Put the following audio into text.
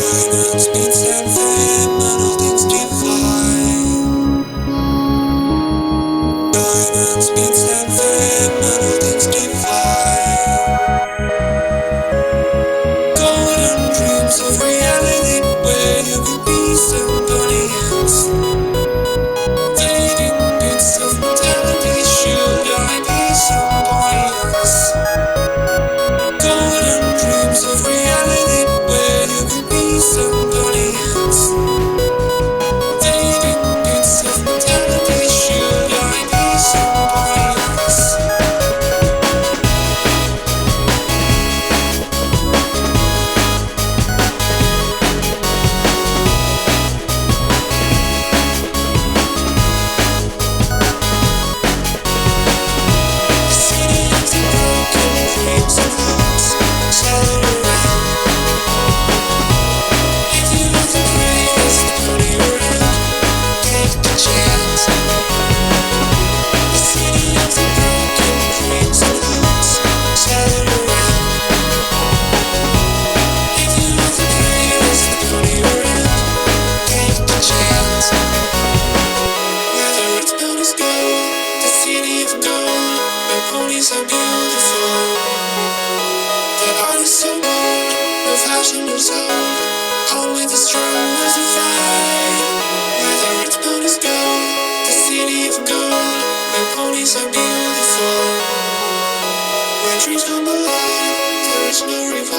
Diamonds mean something, metal things divine. Diamonds mean something, metal things divine. Golden dreams of reality where you could be somebody else. Fading bits of mentality, should I be somebody else? Golden dreams of reality where you could be somebody else. Fading bits of mentality, should I be somebody else? The city of the broken dreams and hopes shattered around. If you are the greatest, go to your end, take the chance. The city of the broken dreams and hopes shattered around. If you are the greatest, go to your end, take the chance. Whether it's built as gold, the city of gold, where ponies are beautiful, the art is so bold, no fashion is old, only the strong will survive. Whether it's built as gold, the city of gold, where ponies are beautiful, where dreams come alive, there is no revival.